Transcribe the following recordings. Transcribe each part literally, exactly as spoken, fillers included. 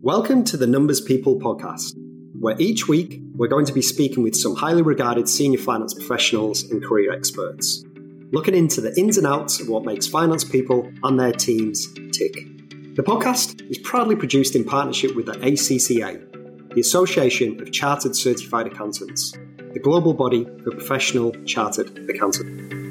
Welcome to the Numbers People podcast, where each week we're going to be speaking with some highly regarded senior finance professionals and career experts, looking into the ins and outs of what makes finance people and their teams tick. The podcast is proudly produced in partnership with the A C C A, the Association of Chartered Certified Accountants, the global body for professional chartered accountants.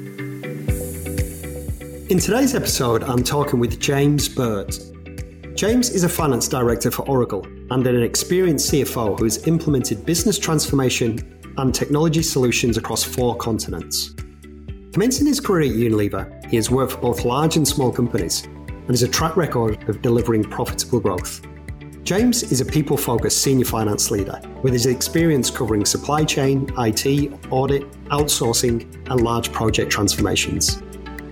In today's episode, I'm talking with James Burt. James is a finance director for Oracle and an experienced C F O who has implemented business transformation and technology solutions across four continents. Commencing his career at Unilever, he has worked for both large and small companies and has a track record of delivering profitable growth. James is a people-focused senior finance leader with his experience covering supply chain, I T, audit, outsourcing, and large project transformations.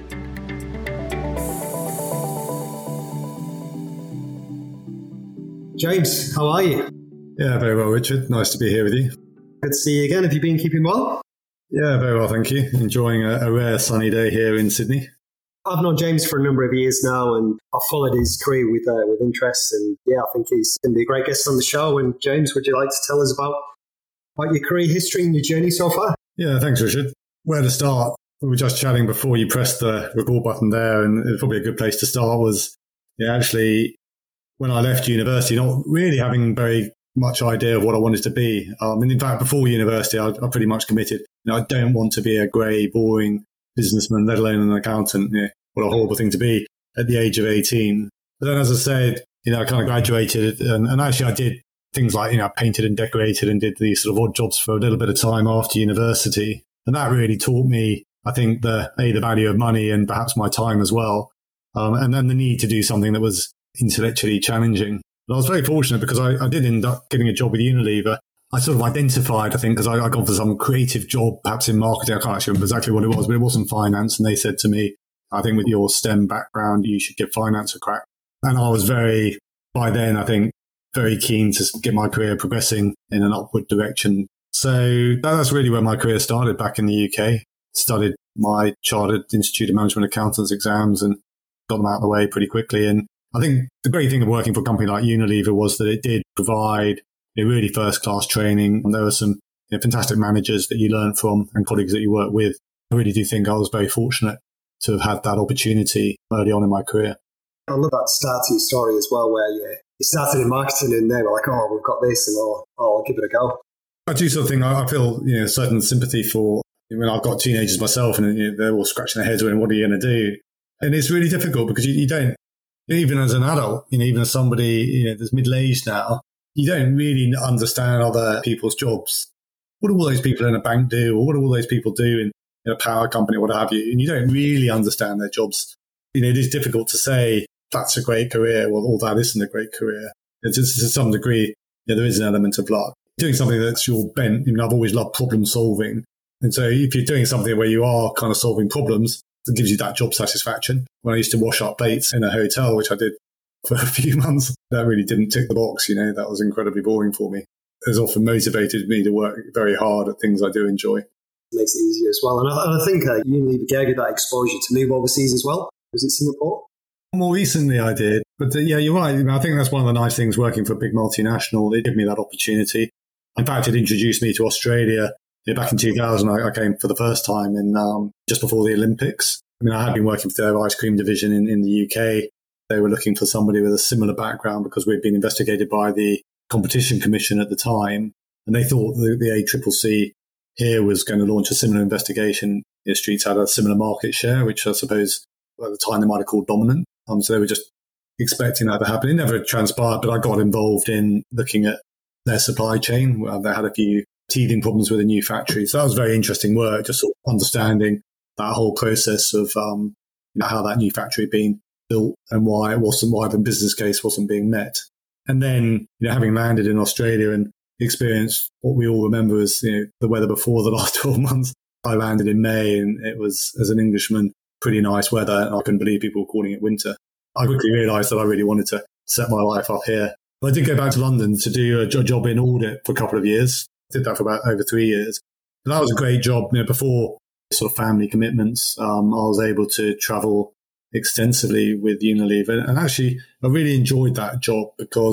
James, how are you? Yeah, very well, Richard. Nice to be here with you. Good to see you again. Have you been keeping well? Yeah, very well, thank you. Enjoying a, a rare sunny day here in Sydney. I've known James for a number of years now, and I've followed his career with uh, with interest. And yeah, I think he's going to be a great guest on the show. And James, would you like to tell us about, about your career history and your journey so far? Yeah, thanks, Richard. Where to start? We were just chatting before you pressed the record button there, and it's probably a good place to start was yeah, actually when I left university, not really having very much idea of what I wanted to be. Um, and in fact, before university, I, I pretty much committed, you know, I don't want to be a grey, boring businessman, let alone an accountant. You know, what a horrible thing to be at the age of eighteen. But then, as I said, you know, I kind of graduated and, and actually I did things like, you know, I painted and decorated and did these sort of odd jobs for a little bit of time after university. And that really taught me, I think, the, A, the value of money and perhaps my time as well. Um, and then the need to do something that was intellectually challenging. And I was very fortunate because I, I did end up getting a job with Unilever. I sort of identified, I think, because I, I got for some creative job, perhaps in marketing. I can't actually remember exactly what it was, but it wasn't finance. And they said to me, I think with your STEM background, you should give finance a crack. And I was very, by then, I think, very keen to get my career progressing in an upward direction. So that's really where my career started back in the U K. Studied my Chartered Institute of Management Accountants exams and got them out of the way pretty quickly. And I think the great thing of working for a company like Unilever was that it did provide a really first-class training. And there were some you know, fantastic managers that you learn from and colleagues that you work with. I really do think I was very fortunate to have had that opportunity early on in my career. I love that start to your story as well, where you, you started in marketing and they were like, oh, we've got this, and oh, oh I'll give it a go. I do sort of think I feel you know certain sympathy for when I've got teenagers myself and you know, they're all scratching their heads going, what are you going to do? And it's really difficult because you, you don't, even as an adult, you know, even as somebody you know, that's middle-aged now, you don't really understand other people's jobs. What do all those people in a bank do? Or what do all those people do in, in a power company or what have you? And you don't really understand their jobs. You know, it is difficult to say that's a great career or, or that isn't a great career. It's just, to some degree, you know, there is an element of luck. Doing something that's your bent, I mean, I've always loved problem solving. And so if you're doing something where you are kind of solving problems, it gives you that job satisfaction. When I used to wash up plates in a hotel, which I did for a few months, that really didn't tick the box. You know, that was incredibly boring for me. It has often motivated me to work very hard at things I do enjoy. It makes it easier as well. And I, and I think uh, Unilever gave you that exposure to move overseas as well. Was it Singapore? More recently I did. But uh, yeah, you're right. I, mean, I think that's one of the nice things working for a big multinational. It gave me that opportunity. In fact, it introduced me to Australia. Yeah, back in two thousand, I, I came for the first time in um, just before the Olympics. I mean, I had been working for their ice cream division in, in the U K. They were looking for somebody with a similar background because we'd been investigated by the Competition Commission at the time. And they thought the, the A C C C here was going to launch a similar investigation. You know, Streets had a similar market share, which I suppose at the time they might have called dominant. Um, so they were just expecting that to happen. It never transpired, but I got involved in looking at their supply chain. Well, they had a few teething problems with a new factory. So that was very interesting work, just sort of understanding that whole process of um, you know, how that new factory had been built and why it wasn't, why the business case wasn't being met. And then, you know, having landed in Australia and experienced what we all remember as you know, the weather before the last twelve months. I landed in May and it was, as an Englishman, pretty nice weather. And I couldn't believe people were calling it winter. I quickly realised that I really wanted to set my life up here. But I did go back to London to do a job in audit for a couple of years. Did that for about over three years. But that was a great job. You know, before sort of family commitments, um, I was able to travel extensively with Unilever. And actually, I really enjoyed that job because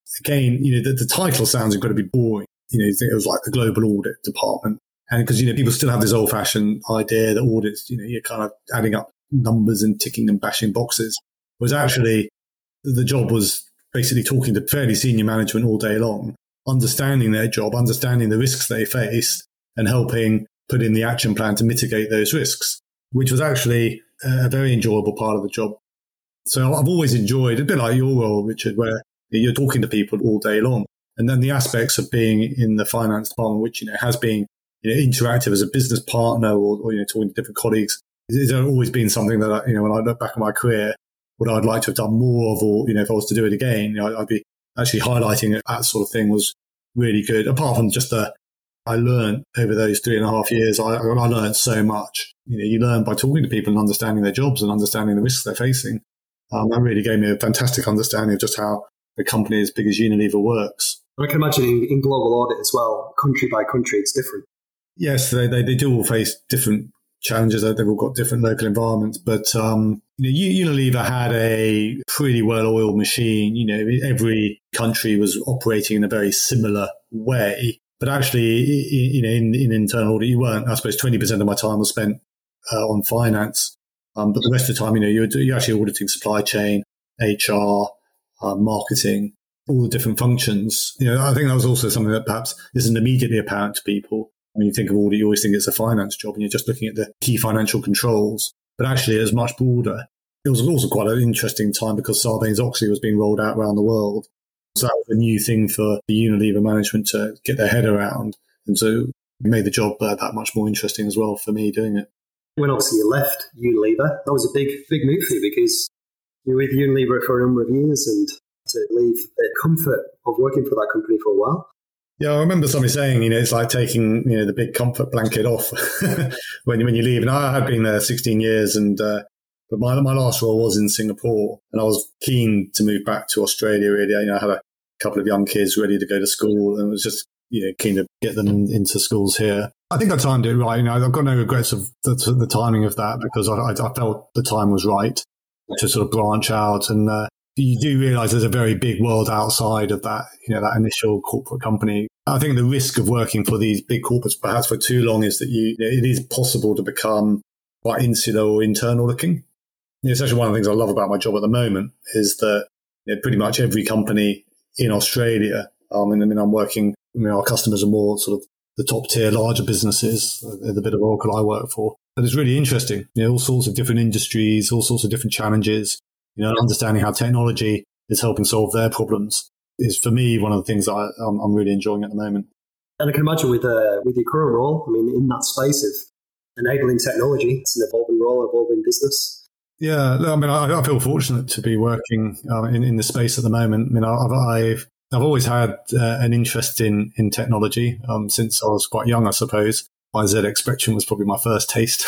again, you know, the, the title sounds incredibly boring. You know, you think it was like the global audit department. And because, you know, people still have this old fashioned idea that audits, you know, you're kind of adding up numbers and ticking and bashing boxes. Whereas actually the job was basically talking to fairly senior management all day long, understanding their job, understanding the risks they faced, and helping put in the action plan to mitigate those risks, which was actually a very enjoyable part of the job. So I've always enjoyed, a bit like your role, Richard, where you're talking to people all day long. And then the aspects of being in the finance department, which, you know, has been, you know, interactive as a business partner or, or, you know, talking to different colleagues, it's always been something that, I, you know, when I look back at my career, what I'd like to have done more of, or, you know, if I was to do it again, you know, I'd be actually highlighting it. That sort of thing was really good. Apart from just the, I learned over those three and a half years, I, I learned so much. You know, you learn by talking to people and understanding their jobs and understanding the risks they're facing. Um, that really gave me a fantastic understanding of just how a company as big as Unilever works. I can imagine in, in global audit as well, country by country, it's different. Yes, they, they, they do all face different challenges. They've all got different local environments. But um, you know, Unilever had a pretty well-oiled machine. You know, every country was operating in a very similar way. But actually, you know, in, in internal audit, you weren't. I suppose twenty percent of my time was spent uh, on finance. Um, but the rest of the time, you know, you're, you're actually auditing supply chain, H R, uh, marketing, all the different functions. You know, I think that was also something that perhaps isn't immediately apparent to people. When you think of audit, you always think it's a finance job and you're just looking at the key financial controls. But actually, it was much broader. It was also quite an interesting time because Sarbanes-Oxley was being rolled out around the world. So that was a new thing for the Unilever management to get their head around. And so it made the job uh, that much more interesting as well for me doing it. When obviously you left Unilever, that was a big, big move for you because you were with Unilever for a number of years and to leave the comfort of working for that company for a while. Yeah, I remember somebody saying, you know, it's like taking, you know, the big comfort blanket off when, when you leave. And I had been there sixteen years and, uh, but my, my last role was in Singapore and I was keen to move back to Australia really. You know, I had a couple of young kids ready to go to school and was just, you know, keen to get them in, into schools here. I think I timed it right. You know, I've got no regrets of the, the timing of that because I, I, I felt the time was right to sort of branch out. And uh, you do realize there's a very big world outside of that, you know, that initial corporate company. I think the risk of working for these big corporates perhaps for too long is that you, you know, it is possible to become quite insular or internal looking. You know, it's actually one of the things I love about my job at the moment is that, you know, pretty much every company in Australia, um, and I mean, I'm working, I mean, our customers are more sort of the top tier, larger businesses, the bit of Oracle I work for. But it's really interesting, you know, all sorts of different industries, all sorts of different challenges, you know, understanding how technology is helping solve their problems is for me one of the things that I, I'm, I'm really enjoying at the moment. And I can imagine with uh, with your current role, I mean, in that space of enabling technology, it's an evolving role, evolving business. Yeah, I mean, I, I feel fortunate to be working uh, in, in the space at the moment. I mean, I've, I've I've always had uh, an interest in, in technology um, since I was quite young, I suppose. My Z X Spectrum was probably my first taste.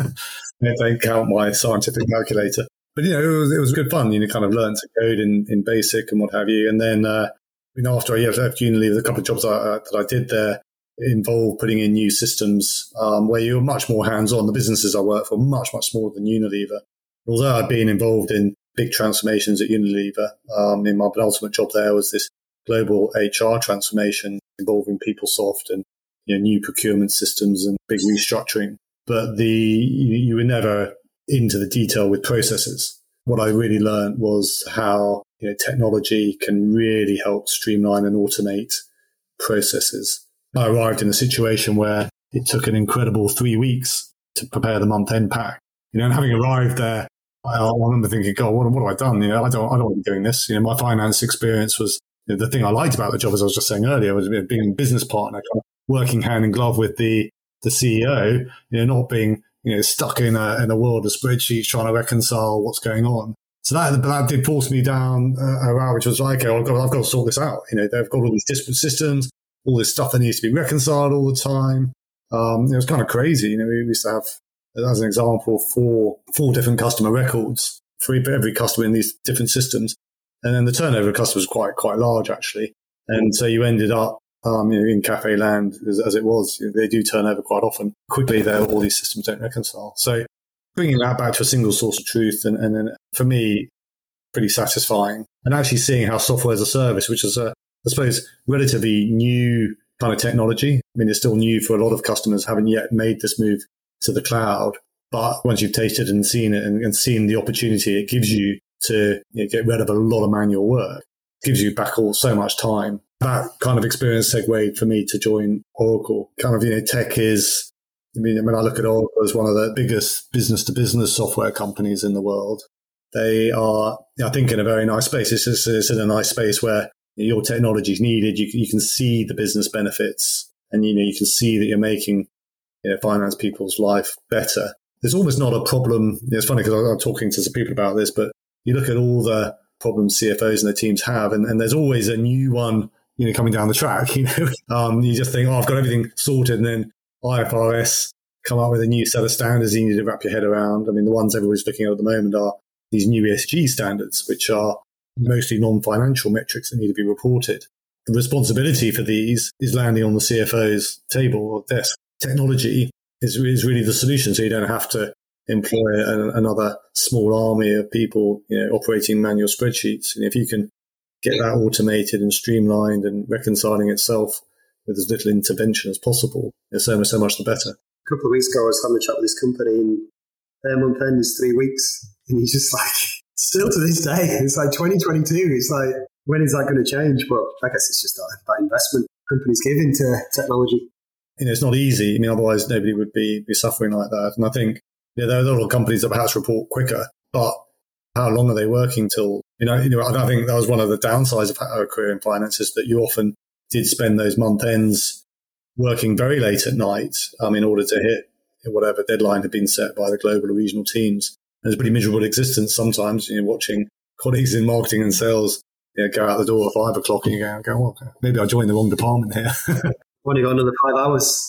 I don't count my scientific calculator. But, you know, it was, it was good fun. You know, kind of learned to code in, in BASIC and what have you. And then, uh, you know, after I left Unilever, a couple of jobs I, uh, that I did there involved putting in new systems um, where you were much more hands-on. The businesses I worked for much, much smaller than Unilever. Although I'd been involved in big transformations at Unilever, um, in my penultimate job there was this global H R transformation involving PeopleSoft and, you know, new procurement systems and big restructuring. But the you, you were never into the detail with processes. What I really learned was how, you know, technology can really help streamline and automate processes. I arrived in a situation where it took an incredible three weeks to prepare the month-end pack. You know, and having arrived there, I, I remember thinking, God, what, what have I done? You know, I don't, I don't want to be doing this. You know, my finance experience was, you know, the thing I liked about the job, as I was just saying earlier, was being a business partner, kind of working hand in glove with the the C E O. You know, not being, you know, stuck in a in a world of spreadsheets trying to reconcile what's going on. So that that did force me down uh, a route, which was like, okay, I've got, I've got to sort this out. You know, they've got all these disparate systems, all this stuff that needs to be reconciled all the time. Um, it was kind of crazy. You know, we used to have, as an example, four four different customer records for every customer in these different systems. And then the turnover of customers was quite, quite large, actually. And so you ended up, um, you know, in cafe land, as, as it was, you know, they do turn over quite often. Quickly, there, all these systems don't reconcile. So bringing that back to a single source of truth, and, and then for me, pretty satisfying. And actually seeing how software as a service, which is a, I suppose, relatively new kind of technology. I mean, it's still new for a lot of customers, haven't yet made this move to the cloud. But once you've tasted and seen it and, and seen the opportunity it gives you to you know, get rid of a lot of manual work, it gives you back all so much time. That kind of experience segued for me to join Oracle. Kind of, you know, tech is, I mean, when I look at Oracle as one of the biggest business-to-business software companies in the world, they are, I think, in a very nice space. It's, just, it's in a nice space where your technology is needed. You, you can see the business benefits, and you know you can see that you're making you know, finance people's life better. There's almost not a problem. It's funny because I'm talking to some people about this, but you look at all the problems C F Os and their teams have, and, and there's always a new one, you know, coming down the track. You know, um, you just think, oh, I've got everything sorted, and then I F R S come up with a new set of standards you need to wrap your head around. I mean, the ones everybody's looking at at the moment are these new E S G standards, which are mostly non-financial metrics that need to be reported. The responsibility for these is landing on the C F O's table or desk. Technology is, is really the solution, so you don't have to employ a, another small army of people, you know, operating manual spreadsheets. And if you can get that automated and streamlined and reconciling itself with as little intervention as possible, it's so much, so much the better. A couple of weeks ago, I was having a chat with this company, and their month end is three weeks, and he's just like, still to this day, it's like twenty twenty-two. It's like, when is that going to change? But I guess it's just that, that investment companies give into technology. You know, it's not easy. I mean, otherwise nobody would be, be suffering like that. And I think you know, there are a lot of companies that perhaps report quicker, but how long are they working till? You know, you know, I think that was one of the downsides of our career in finance is that you often did spend those month ends working very late at night um, in order to hit whatever deadline had been set by the global or regional teams. And it's a pretty miserable existence sometimes, you know, watching colleagues in marketing and sales you know, go out the door at five o'clock and you go, go well, maybe I joined the wrong department here. Only got another five hours.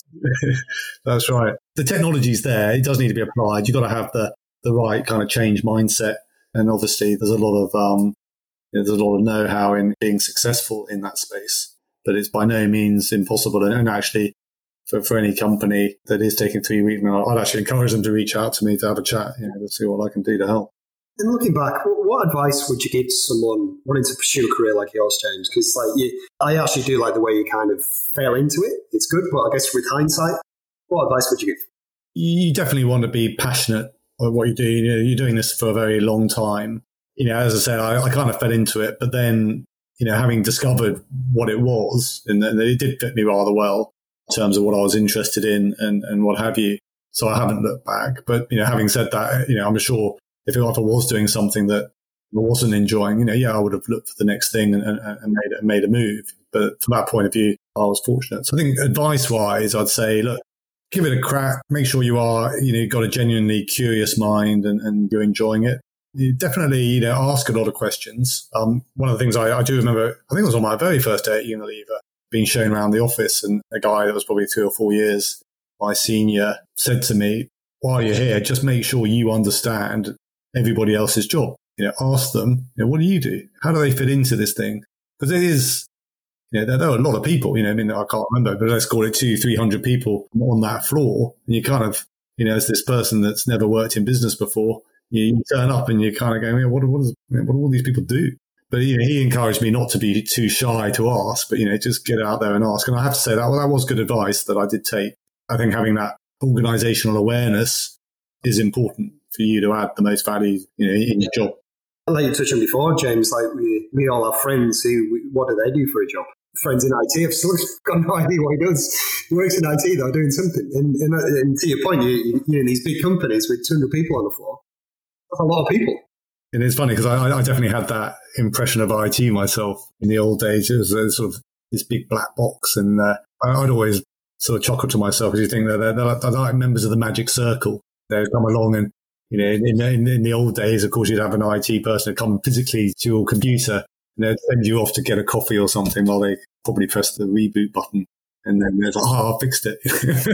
That's right. The technology's there. It does need to be applied. You've got to have the, the right kind of change mindset. And obviously there's a lot of, um, you know, there's a lot of know-how in being successful in that space, but it's by no means impossible. And actually for, for any company that is taking three weeks, I'd actually encourage them to reach out to me to have a chat, you know, to see what I can do to help. And looking back, what advice would you give to someone wanting to pursue a career like yours, James? Because like you, I actually do like the way you kind of fell into it. It's good, but I guess with hindsight, what advice would you give? You definitely want to be passionate about what you do. You know, you're doing this for a very long time. You know, as I said, I, I kind of fell into it, but then, you know, having discovered what it was, and, and it did fit me rather well in terms of what I was interested in and, and what have you. So I haven't looked back. But, you know, having said that, you know, I'm sure if I was doing something that I wasn't enjoying, you know, yeah, I would have looked for the next thing and, and, and made, made a move. But from that point of view, I was fortunate. So I think advice-wise, I'd say, look, give it a crack. Make sure you are, you know, you've got a genuinely curious mind and, and you're enjoying it. You definitely, you know, ask a lot of questions. Um, one of the things I, I do remember, I think it was on my very first day at Unilever, being shown around the office, and a guy that was probably three or four years my senior said to me, while you're here, just make sure you understand everybody else's job. You know, ask them, you know, what do you do? How do they fit into this thing? Because it is, you know, there, there are a lot of people, you know, I mean, I can't remember, but let's call it two, three hundred people on that floor. And you kind of, you know, as this person that's never worked in business before, you, you turn up and you kind of go, what, what, is, what do all these people do? But, you know, he encouraged me not to be too shy to ask, but, you know, just get out there and ask. And I have to say that, well, that was good advice that I did take. I think having that organizational awareness is important for you to add the most value, you know, in your job. Like you touched on before, James, like we, we all have friends who, what do they do for a job? Friends in I T. I've still got no idea what he does. He works in I T though, doing something. And, and, and to your point, you, you're in these big companies with two hundred people on the floor. That's a lot of people. And it's funny because I, I definitely had that impression of I T myself in the old days. It was a sort of this big black box, and uh, I'd always sort of chuckle to myself because you think that they're, they're, like, they're like members of the magic circle. They come along and, you know, in, in, in the old days, of course, you'd have an I T person come physically to your computer and they'd send you off to get a coffee or something while they probably press the reboot button. And then they're like, oh, I fixed it.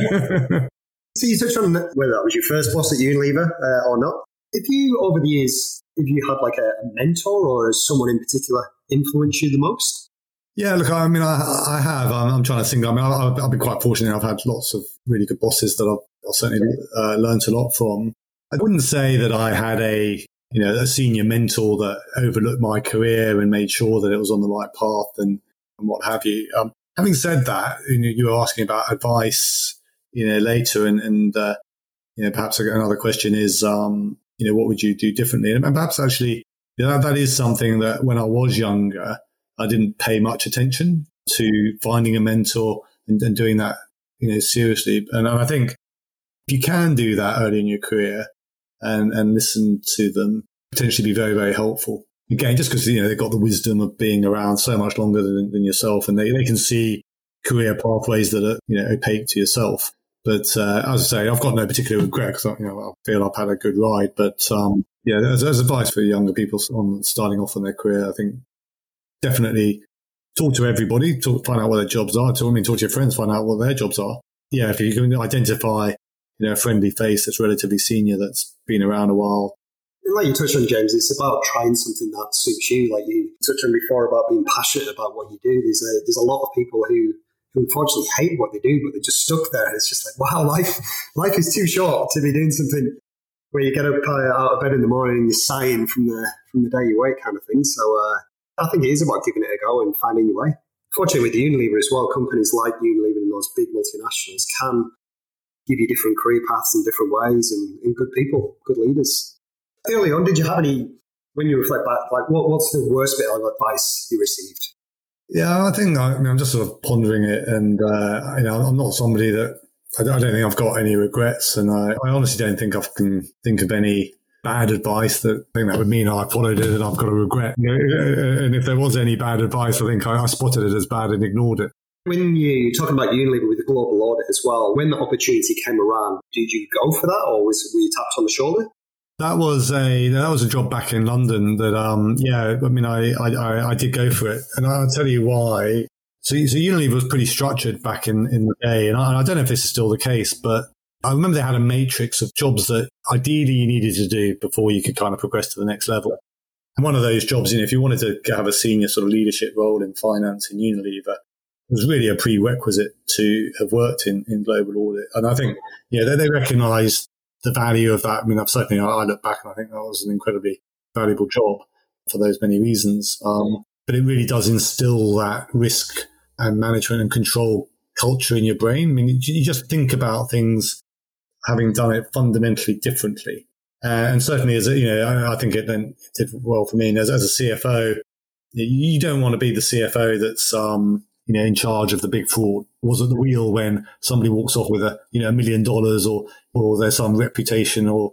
So you touched on whether that was your first boss at Unilever uh, or not. If you, over the years, if you had like a mentor or has someone in particular influenced you the most? Yeah, look, I mean, I, I have. I'm, I'm trying to think. I mean, I've, I've been quite fortunate. I've had lots of really good bosses that I've, I've certainly uh, learned a lot from. I wouldn't say that I had a, you know, a senior mentor that overlooked my career and made sure that it was on the right path. And and what have you. Um, having said that, you know, you were asking about advice, you know, later, and, and uh, you know, perhaps another question is, um, you know, what would you do differently? And perhaps actually, you know, that, that is something that when I was younger, I didn't pay much attention to finding a mentor and, and doing that, you know, seriously. And, and I think if you can do that early in your career and, and listen to them, potentially be very, very helpful. Again, just because, you know, they've got the wisdom of being around so much longer than, than yourself, and they, they can see career pathways that are, you know, opaque to yourself. But uh, as I say, I've got no particular regret because, you know, I feel I've had a good ride. But um, yeah, as, as advice for younger people on starting off in their career, I think definitely talk to everybody, talk, find out what their jobs are. Talk, I mean, talk to your friends, find out what their jobs are. Yeah, if you can identify, you know, a friendly face that's relatively senior that's been around a while. Like you touched on, James, it's about trying something that suits you. Like you touched on before about being passionate about what you do. There's a there's a lot of people who, who unfortunately hate what they do, but they're just stuck there. It's just like, wow, life life is too short to be doing something where you get up uh, out of bed in the morning and you're sighing from the from the day you wake, kind of thing. So uh, I think it is about giving it a go and finding your way. Fortunately, with Unilever as well, companies like Unilever and those big multinationals can give you different career paths in different ways, and, and good people, good leaders. Early on, did you have any, when you reflect back, like what, what's the worst bit of advice you received? Yeah, I think I mean, I'm just sort of pondering it, and uh, you know, I'm not somebody that I don't, I don't think I've got any regrets, and I, I honestly don't think I can think of any bad advice that I think that would mean I followed it and I've got a regret. You know, and if there was any bad advice, I think I, I spotted it as bad and ignored it. When you're talking about Unilever with the global audit as well, when the opportunity came around, did you go for that, or was were you tapped on the shoulder? That was a that was a job back in London that um yeah I mean I I, I did go for it, and I'll tell you why. So, so Unilever was pretty structured back in, in the day, and I, I don't know if this is still the case, but I remember they had a matrix of jobs that ideally you needed to do before you could kind of progress to the next level. And one of those jobs, you know, if you wanted to have a senior sort of leadership role in finance in Unilever, it was really a prerequisite to have worked in, in global audit. And I think, yeah, they, they recognised the value of that. I mean, I've certainly, I look back and I think that was an incredibly valuable job for those many reasons. Um, but it really does instill that risk and management and control culture in your brain. I mean, you just think about things having done it fundamentally differently. Uh, and certainly, as a, you know, I, I think it then did well for me. And as, as a C F O, you don't want to be the C F O that's, um, you know, in charge of the big fraud, was at the wheel when somebody walks off with a, you know, a million dollars, or, or there's some reputation or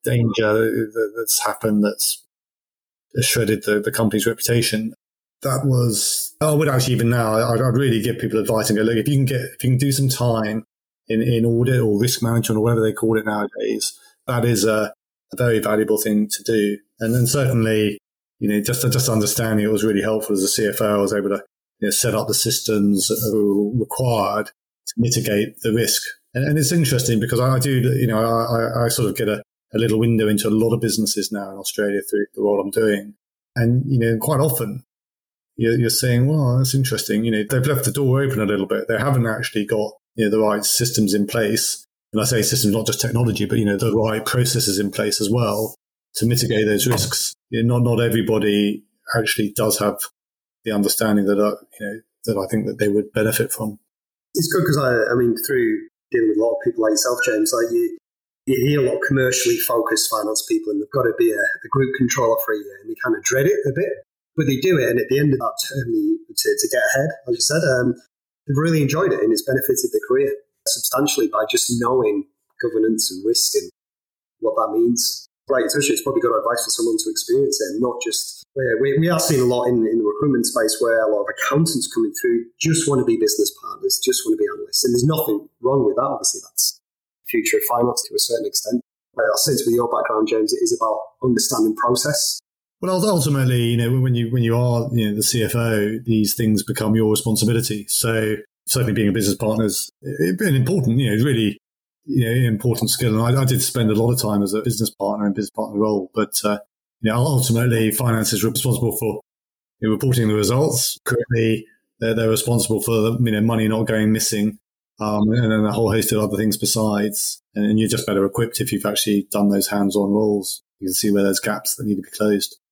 danger that's happened that's shredded the, the company's reputation. That was, I would actually even now, I'd, I'd really give people advice and go, look, if you can get, if you can do some time in, in audit or risk management or whatever they call it nowadays, that is a, a very valuable thing to do. And then certainly, you know, just, just understanding it was really helpful as a C F O. I was able to, you know, set up the systems that were required to mitigate the risk. And, and it's interesting because I do, you know, I, I sort of get a, a little window into a lot of businesses now in Australia through the role I'm doing. And, you know, quite often you're, you're saying, well, that's interesting. You know, they've left the door open a little bit. They haven't actually got, you know, the right systems in place. And I say systems, not just technology, but, you know, the right processes in place as well to mitigate those risks. You know, not, not everybody actually does have the understanding that, uh, you know, that I think that they would benefit from. It's good because I, I mean, through dealing with a lot of people like yourself, James, like you, you hear a lot of commercially focused finance people, and they've got to be a, a group controller for a year, and they kind of dread it a bit, but they do it, and at the end of that term, they, to, to get ahead, as you said, um, they've really enjoyed it, and it's benefited their career substantially by just knowing governance and risk and what that means. Like, especially, it's probably good advice for someone to experience it, and not just. We, we are seeing a lot in, in the recruitment space where a lot of accountants coming through just want to be business partners, just want to be analysts. And there's nothing wrong with that. Obviously, that's the future of finance to a certain extent. But I sense with your background, James, it is about understanding process. Well, ultimately, you know, when you when you are, you know, the C F O, these things become your responsibility. So certainly being a business partner is an important, you know, really, you know, important skill. And I, I did spend a lot of time as a business partner in business partner role, but uh, you know, ultimately, finance is responsible for, you know, reporting the results correctly. They're, they're responsible for the, you know, money not going missing, um, and then a whole host of other things besides. And, and you're just better equipped if you've actually done those hands-on roles. You can see where there's gaps that need to be closed.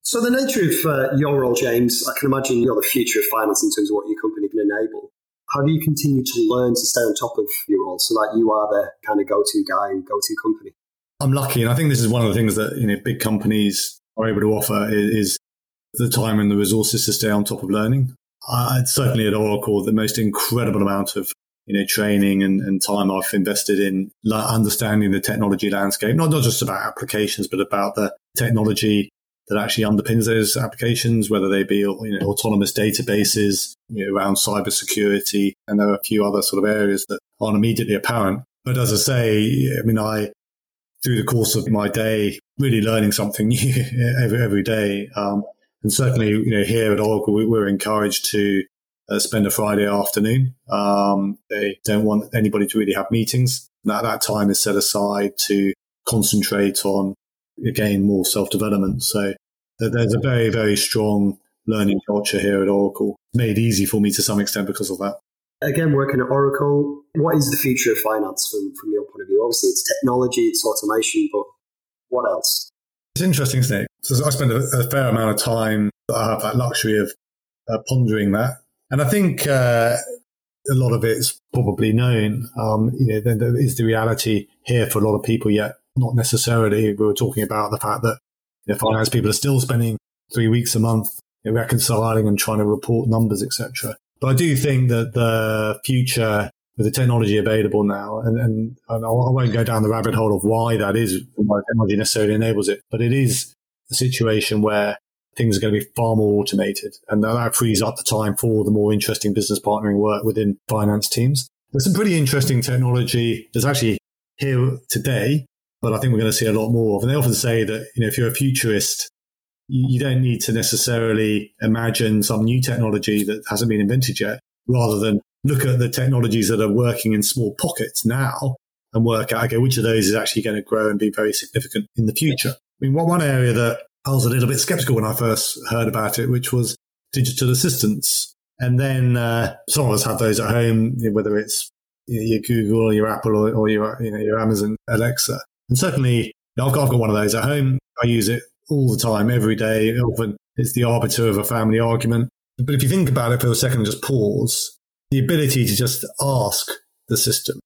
So the nature of uh, your role, James, I can imagine you're the future of finance in terms of what your company can enable. How do you continue to learn to stay on top of your role so that you are the kind of go-to guy and go-to company? I'm lucky, and I think this is one of the things that, you know, big companies are able to offer is, is the time and the resources to stay on top of learning. I, certainly at Oracle, the most incredible amount of, you know, training and, and time I've invested in understanding the technology landscape, not, not just about applications, but about the technology that actually underpins those applications, whether they be, you know, autonomous databases, you know, around cybersecurity, and there are a few other sort of areas that aren't immediately apparent. But as I say, I mean, I, through the course of my day, really learning something new every, every day. Um, and certainly, you know, here at Oracle, we, we're encouraged to uh, spend a Friday afternoon. Um, they don't want anybody to really have meetings. That, that time is set aside to concentrate on, again, more self-development. So there's a very, very strong learning culture here at Oracle. Made easy for me to some extent because of that. Again, working at Oracle, what is the future of finance from, from your point of view? Obviously, it's technology, it's automation, but what else? It's interesting, isn't it? So I spend a, a fair amount of time, I have that luxury of uh, pondering that. And I think uh, a lot of it's probably known. Um, you know, there, there is the reality here for a lot of people, yet not necessarily. We were talking about the fact that, you know, finance people are still spending three weeks a month, you know, reconciling and trying to report numbers, et cetera. But I do think that the future with the technology available now, and, and, and I won't go down the rabbit hole of why that is, why technology necessarily enables it, but it is a situation where things are going to be far more automated, and that frees up the time for the more interesting business partnering work within finance teams. There's some pretty interesting technology that's actually here today, but I think we're going to see a lot more of. And they often say that, you know, if you're a futurist, you don't need to necessarily imagine some new technology that hasn't been invented yet, rather than look at the technologies that are working in small pockets now and work out, okay, which of those is actually going to grow and be very significant in the future. I mean, one area that I was a little bit skeptical when I first heard about it, which was digital assistants. And then uh, some of us have those at home, you know, whether it's you know, your Google or your Apple or, or your, you know, your Amazon Alexa. And certainly, you know, I've, got, I've got one of those at home. I use it all the time, every day. Often it's the arbiter of a family argument. But if you think about it for a second and just pause, the ability to just ask the system,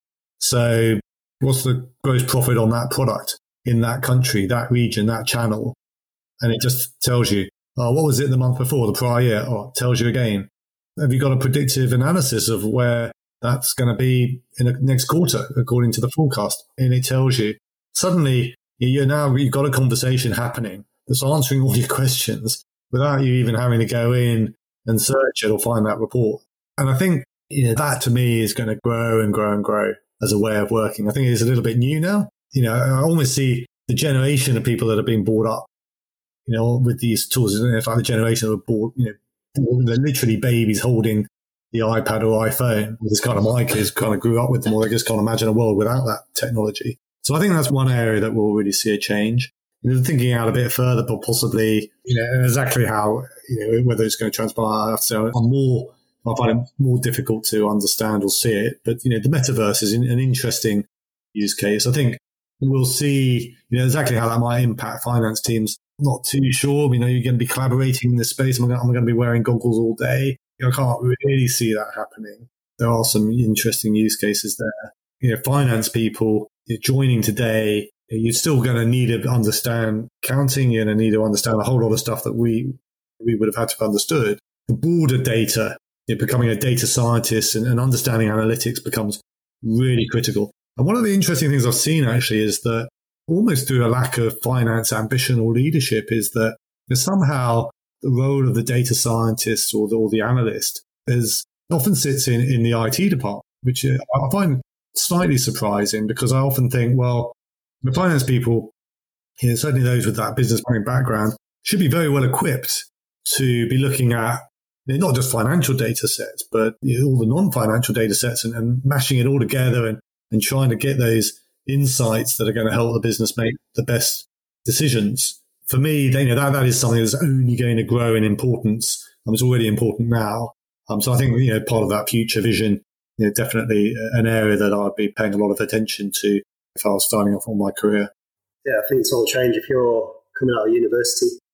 so what's the gross profit on that product in that country, that region, that channel? And it just tells you, oh, what was it the month before, the prior year? Oh, it tells you again. Have you got a predictive analysis of where that's going to be in the next quarter, according to the forecast? And it tells you. Suddenly, you're now, you've got a conversation happening that's answering all your questions without you even having to go in and search it or find that report. And I think, you know, that to me is going to grow and grow and grow as a way of working. I think it's a little bit new now. You know, I almost see the generation of people that have been brought up, you know, with these tools. It's like the generation that were brought, you know, they're literally babies holding the iPad or iPhone. This kind of my kids kind of grew up with them, or they just can't imagine a world without that technology. So I think that's one area that we'll really see a change. You know, thinking out a bit further, but possibly, you know, exactly how, you know, whether it's going to transpire, I have to say, I'm more, I find it more difficult to understand or see it. But, you know, the metaverse is an interesting use case. I think we'll see, you know, exactly how that might impact finance teams. Not too sure. You know, you're going to be collaborating in this space. Am I going to, am I going to be wearing goggles all day? You know, I can't really see that happening. There are some interesting use cases there. You know, finance people, you're joining today, you're still going to need to understand counting. You're going to need to understand a whole lot of stuff that we we would have had to have understood. The broader data, you know, becoming a data scientist and, and understanding analytics becomes really critical. And one of the interesting things I've seen actually is that almost through a lack of finance ambition or leadership is that there's somehow the role of the data scientist or the, or the analyst is often sits in, in the I T department, which I find slightly surprising because I often think, well, the finance people, you know, certainly those with that business planning background, should be very well equipped to be looking at, you know, not just financial data sets, but, you know, all the non-financial data sets and, and mashing it all together and, and trying to get those insights that are going to help the business make the best decisions. For me, you know, that, that is something that's only going to grow in importance. Um, it's already important now. Um, so I think, you know, part of that future vision, you know, definitely an area that I'd be paying a lot of attention to if I was starting off on my career. Yeah, I think it's all change. If you're coming out of university,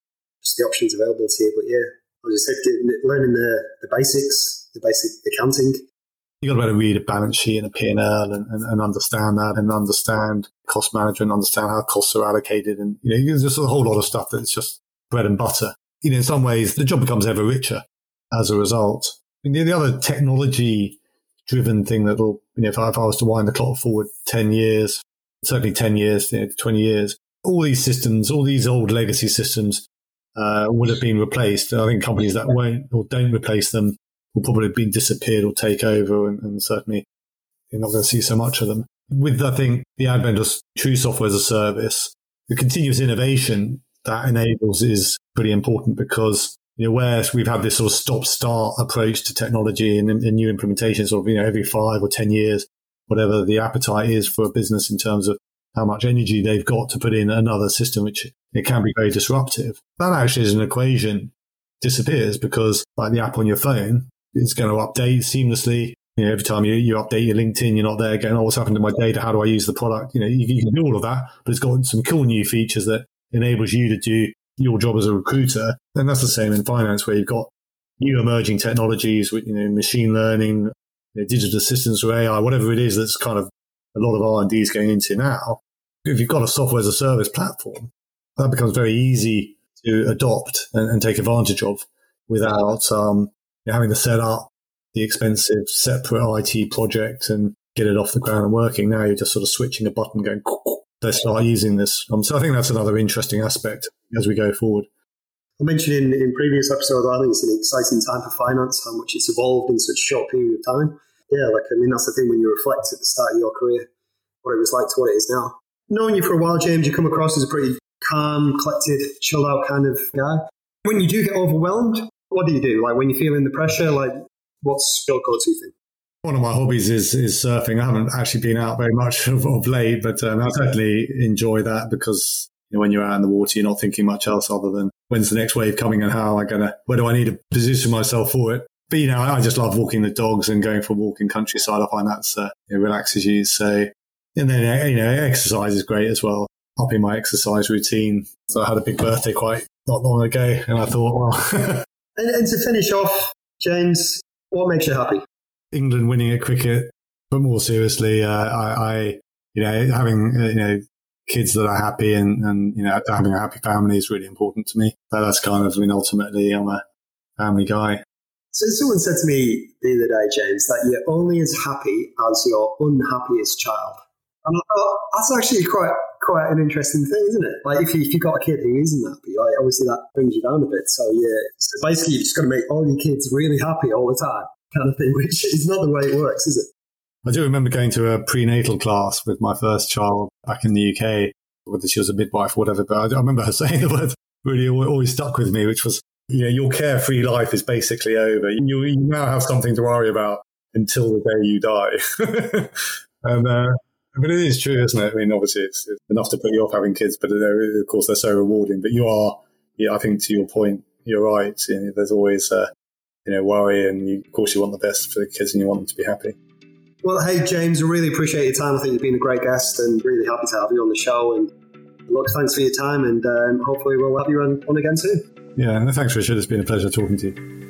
just the options available to you. But yeah, as I said, getting, learning the, the basics, the basic accounting. You got to be able to read a balance sheet and a P and L and, and, and understand that, and understand cost management, understand how costs are allocated. And, you know, there's just a whole lot of stuff that's just bread and butter. You know, in some ways, the job becomes ever richer as a result. I mean, the, the other technology driven thing that will, you know, if I, if I was to wind the clock forward ten years, certainly ten years, you know, twenty years, all these systems, all these old legacy systems uh, would have been replaced. I think companies that won't or don't replace them will probably be disappeared or take over, and, and certainly you're not going to see so much of them. With, I think, the advent of true software as a service, the continuous innovation that enables is pretty important, because, you know, where we've had this sort of stop-start approach to technology and, and new implementations, sort of, you know, every five or ten years, whatever the appetite is for a business in terms of how much energy they've got to put in another system, which it can be very disruptive. That actually, as an equation, disappears, because like the app on your phone, it's going to update seamlessly. You know, every time you, you update your LinkedIn, you're not there going, oh, what's happened to my data? How do I use the product? You know, you, you can do all of that, but it's got some cool new features that enables you to do your job as a recruiter. And that's the same in finance, where you've got new emerging technologies with, you know, machine learning, you know, digital assistants or A I, whatever it is that's kind of a lot of R and D is going into now. If you've got a software as a service platform, that becomes very easy to adopt and, and take advantage of without um, you know, having to set up the expensive separate I T project and get it off the ground and working. Now you're just sort of switching a button going, let's start using this. Um, so I think that's another interesting aspect as we go forward. I mentioned in, in previous episodes, I think it's an exciting time for finance, how much it's evolved in such a short period of time. Yeah, like, I mean, that's the thing when you reflect at the start of your career, what it was like to what it is now. Knowing you for a while, James, you come across as a pretty calm, collected, chilled out kind of guy. When you do get overwhelmed, what do you do? Like when you're feeling the pressure, like what's your go-to thing? One of my hobbies is is surfing. I haven't actually been out very much of, of late, but um, I certainly enjoy that, because you know, when you're out in the water, you're not thinking much else other than when's the next wave coming and how am I going to, where do I need to position myself for it? But, you know, I just love walking the dogs and going for a walk in countryside. I find that's, uh, it relaxes you. So, and then, you know, exercise is great as well. Upping my exercise routine. So I had a big birthday quite not long ago, and I thought, well. and, and to finish off, James, what makes you happy? England winning at cricket, but more seriously, uh, I, I, you know, having, uh, you know, kids that are happy and, and, you know, having a happy family is really important to me. So that's kind of, I mean, ultimately, I'm a family guy. So someone said to me the other day, James, that you're only as happy as your unhappiest child. And I thought, that's actually quite quite an interesting thing, isn't it? Like, if, you, if you've got a kid who isn't happy, like, obviously that brings you down a bit. So, yeah, so basically you've just got to make all your kids really happy all the time, kind of thing, which is not the way it works, is it? I do remember going to a prenatal class with my first child back in the U K, whether she was a midwife or whatever, but I remember her saying the word really always stuck with me, which was, you know, your carefree life is basically over. You, you now have something to worry about until the day you die. and, uh, but it is true, isn't it? I mean, obviously it's, it's enough to put you off having kids, but of course they're so rewarding. But you are, yeah, I think to your point, you're right. You know, there's always, uh, you know, worry, and you, of course you want the best for the kids and you want them to be happy. Well, hey, James, I really appreciate your time. I think you've been a great guest and really happy to have you on the show. And look, thanks for your time, and um, hopefully we'll have you on, on again soon. Yeah, thanks, Richard. It's been a pleasure talking to you.